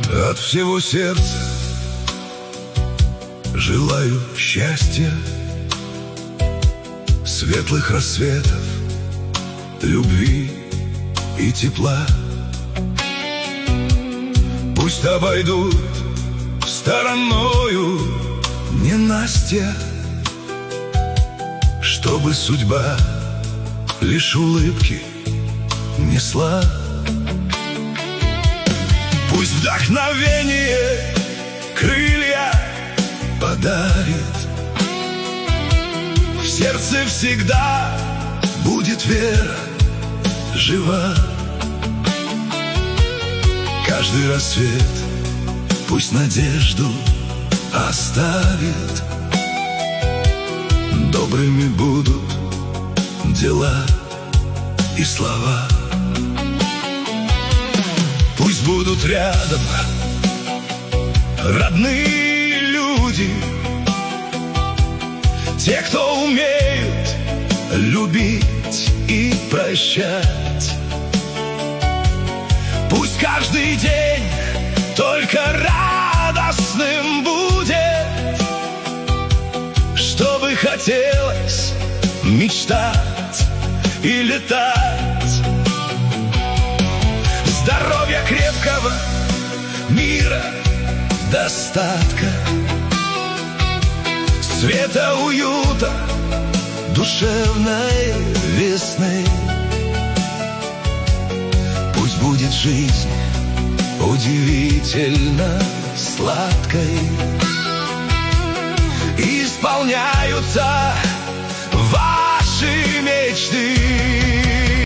От всего сердца желаю счастья, светлых рассветов, любви и тепла. Пусть обойдут стороною ненастья, чтобы судьба лишь улыбки несла. Пусть вдохновение крылья подарит, в сердце всегда будет вера жива. Каждый рассвет пусть надежду оставит, добрыми будут дела и слова. Пусть будут рядом родные люди, те, кто умеют любить и прощать. Пусть каждый день только радостным будет, чтобы хотелось мечтать и летать. Здоровья крепкого, мира, достатка, света, уюта, душевной весны. Пусть будет жизнь удивительно сладкой, исполняются ваши мечты.